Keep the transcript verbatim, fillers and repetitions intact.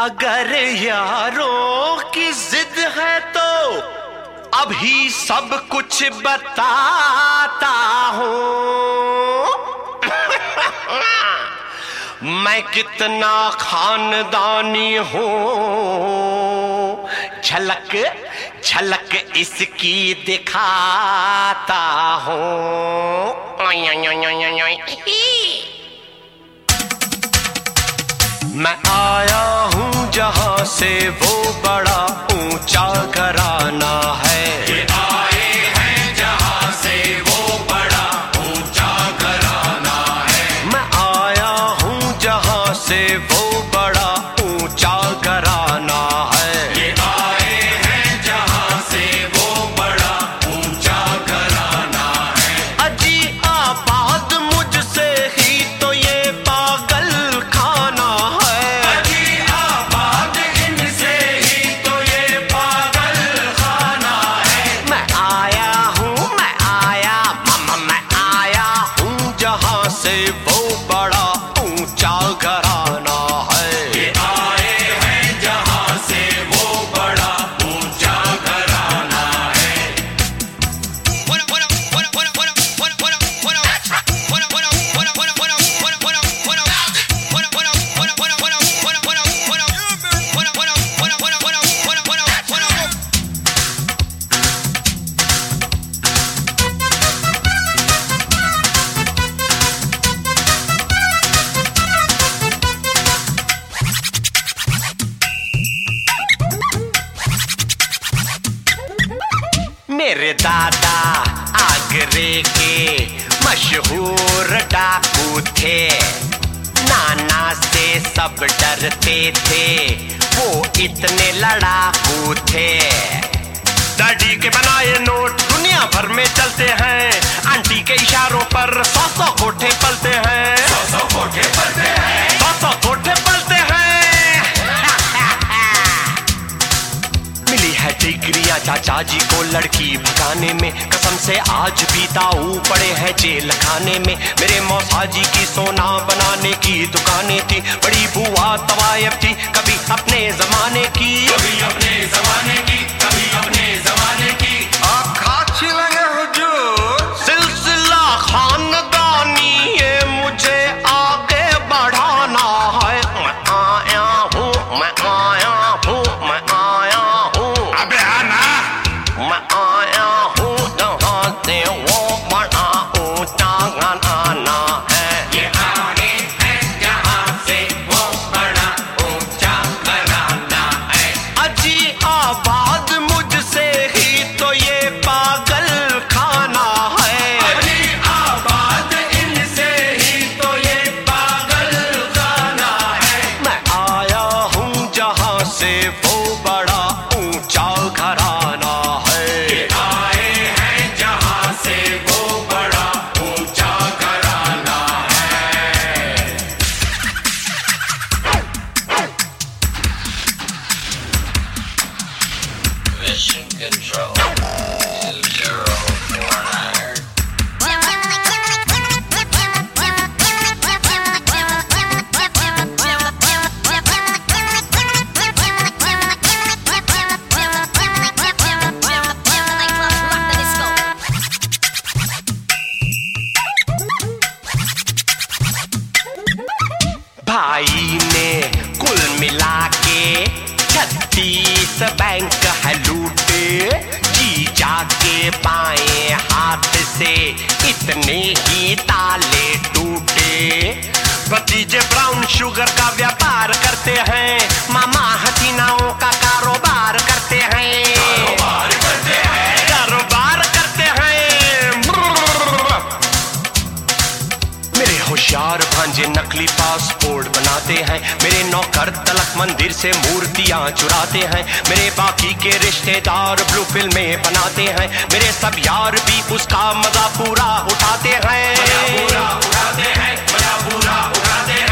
अगर यारों की जिद है तो अभी सब कुछ बताता हूँ। मैं कितना खानदानी हूँ, झलक झलक इसकी दिखाता हूँ। मैं आया हूँ जहाँ से वो बड़ा ऊंचा घराना है। ये आए हैं जहाँ से वो बड़ा ऊंचा घराना है। मैं आया हूँ जहाँ से वो बड़ा ऊंचा घराना है। ये आए हैं जहाँ से वो बड़ा ऊंचा घराना है। अजी आबाद मुझसे ही तो ये पागल खाना है। अजी आबाद इनसे ही तो ये पागल खाना है। मैं आया हूँ, मैं आया मामा, मैं आया हूँ जहाँ से वो बड़ा ऊंचा घराना है। ये आए हैं जहाँ से वो बड़ा ऊंचा घराना है। मेरे दादा आगरे के मशहूर डाकू थे। नाना से सब डरते थे, वो इतने लड़ाकू थे। दादी के बनाए नोट दुनिया भर में चलते हैं। आंटी के इशारों पर सौ सौ कोठे पलते हैं। सौ सौ कोठे पलते हैं। सौ सौ कोठे पलते हैं। मिली है डिग्रियां चाचा जी को लड़की भगाने में, कसम से आज भी ताऊ पड़े हैं जेल खाने में। मेरे मौसा जी की सोना बनाने की दुकानें थी, बड़ी बुआ तवायब थी कभी अपने जमाने की। कभी अपने जमाने की, कभी अपने जमाने की। अच्छी लगे हुजूर। सिलसिला खानदानी ये मुझे आगे बढ़ाना है। मैं आया हूँ, मैं आया हूँ, मैं आया हूँ। अबे आना। मैं आया हूँ जहाँ से वो बड़ा ऊंचा घराना है। ये आए हैं जहाँ से वो बड़ा ऊंचा घराना है। अजी आबाद मुझसे ही तो ये पागल खाना है। अजी आबाद इनसे ही तो ये पागल खाना है। मैं आया हूँ जहाँ से वो बड़ा ऊंचा घराना है। ये आए हैं जहाँ से वो बड़ा ऊंचा घराना है। Mission control. Two zero four nine. भाई ने कुल मिला के छत्तीस बैंक है लूटे। जीजा के बाएं हाथ से इतने ही ताले टूटे। भतीजे ब्राउन शुगर का व्यापार करते हैं, मामा हसीनाओं का कारोबार करते हैं। कारोबार करते हैं। कारोबार करते हैं। मेरे होशियार भांजे नकली पासपोर्ट बनाते हैं। मेरे नौकर तलक मंदिर से मूर्तियां चुराते हैं। मेरे बाकी के रिश्तेदार ब्लू फिल्में बनाते हैं। मेरे सब यार भी उसका मजा पूरा उठाते हैं। मजा पूरा उड़ाते हैं, मजा पूरा उड़ाते हैं।